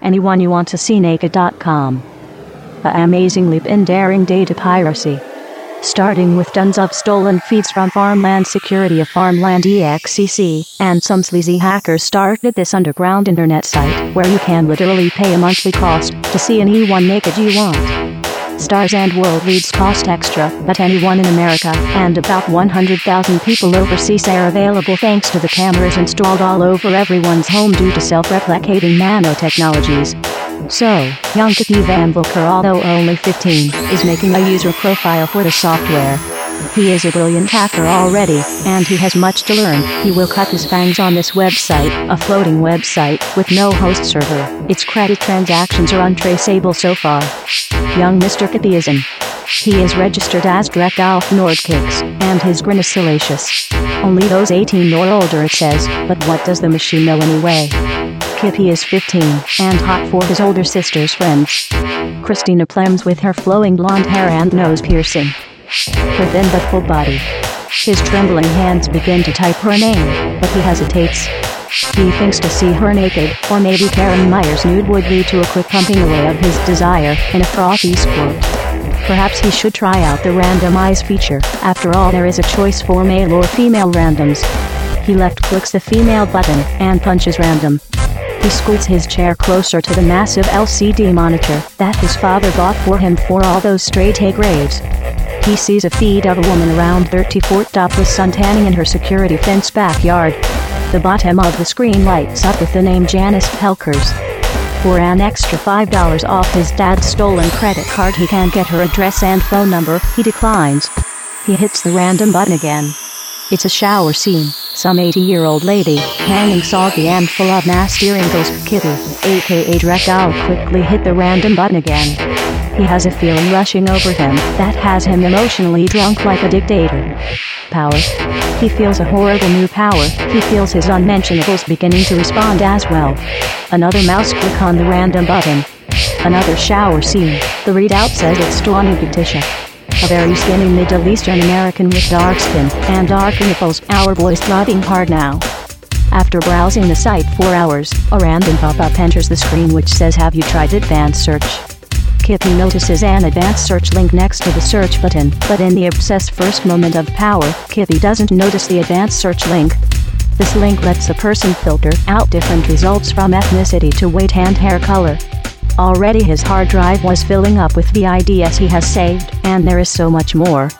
anyone you want to see naked.com. An amazing leap in daring data piracy. Starting with tons of stolen feeds from Farmland Security of Farmland EXEC, and some sleazy hackers started this underground internet site where you can literally pay a monthly cost to see anyone naked you want. Stars and world leads cost extra, but anyone in America and about 100,000 people overseas are available thanks to the cameras installed all over everyone's home due to self-replicating nanotechnologies. So, young Kitty Van Volker, although only 15, is making a user profile for the software. He is a brilliant hacker already, and he has much to learn. He will cut his fangs on this website, a floating website with no host server. Its credit transactions are untraceable so far. Young Mr. Kippyism. He is registered as Drekdalf Nordkicks, and his grin is salacious. Only those 18 or older, it says, but what does the machine know anyway? Kippy is 15, and hot for his older sister's friends. Christina Plems with her flowing blonde hair and nose piercing. Her thin but full body. His trembling hands begin to type her name, but he hesitates. He thinks to see her naked, or maybe Karen Myers nude would lead to a quick pumping away of his desire in a frothy sport. Perhaps he should try out the randomize feature. After all, there is a choice for male or female randoms. He left-clicks the female button and punches random. He scoots his chair closer to the massive LCD monitor that his father bought for him for all those straight A grades. He sees a feed of a woman around 34 topless suntanning in her security fence backyard. The bottom of the screen lights up with the name Janice Pelkers. For an extra $5 off his dad's stolen credit card, he can get her address and phone number. He declines. He hits the random button again. It's a shower scene. Some 80-year-old lady, hanging soggy and full of nasty wrinkles. Kitty, aka Drekdal, quickly hit the random button again. He has a feeling rushing over him that has him emotionally drunk like a dictator. Power. He feels a horrible new power. He feels his unmentionables beginning to respond as well. Another mouse click on the random button. Another shower scene. The readout says it's Stwani Batisha. A very skinny Middle Eastern American with dark skin and dark nipples. Our boy's throbbing hard now. After browsing the site for hours, a random pop-up enters the screen which says, "Have you tried advanced search?" Kippy notices an advanced search link next to the search button, but in the obsessed first moment of power, Kippy doesn't notice the advanced search link. This link lets a person filter out different results from ethnicity to weight and hair color. Already his hard drive was filling up with the IDs he has saved, and there is so much more.